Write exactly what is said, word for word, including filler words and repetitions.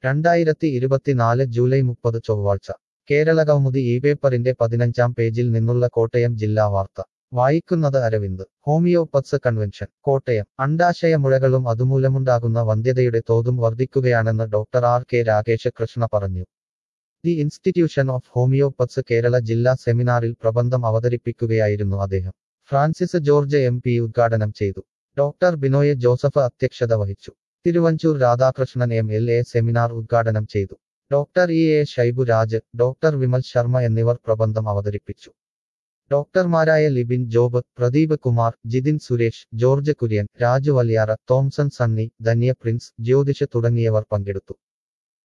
രണ്ടായിരത്തി ഇരുപത്തിനാല് ജൂലൈ മുപ്പത് ചൊവ്വാഴ്ച കേരളകൗമുദി ഈ പേപ്പറിന്റെ പതിനഞ്ചാം പേജിൽ നിന്നുള്ള കോട്ടയം ജില്ലാ വാർത്ത വായിക്കുന്നത് അരവിന്ദ് ഹോമിയോപ്പത്സ് കൺവെൻഷൻ കോട്ടയം അണ്ഡാശയമുഴകളും അതുമൂലമുണ്ടാകുന്ന വന്ധ്യതയുടെ തോതും വർദ്ധിക്കുകയാണെന്ന് doctor R K Rakesh Krishna പറഞ്ഞു. The institution of homoeopaths Kerala ജില്ലാ സെമിനാറിൽ പ്രബന്ധം അവതരിപ്പിക്കുകയായിരുന്നു അദ്ദേഹം. ഫ്രാൻസിസ് ജോർജ് എം പി ഉദ്ഘാടനം ചെയ്തു. ഡോക്ടർ ബിനോയ് ജോസഫ് അധ്യക്ഷത വഹിച്ചു. Thiruvanchoor Radhakrishnan M L A seminar ഉദ്ഘാടനം ചെയ്തു. Doctor E A Shaibu Raj, doctor Vimal Sharma എന്നിവർ പ്രബന്ധം അവതരിപ്പിച്ചു. ഡോക്ടർമാരായ ലിബിൻ ജോബ്, പ്രദീപ് കുമാർ, ജിതിൻ സുരേഷ്, ജോർജ് കുര്യൻ, രാജു വല്യാറ, തോംസൺ സണ്ണി, ധന്യ പ്രിൻസ്, ജ്യോതിഷ് തുടങ്ങിയവർ പങ്കെടുത്തു.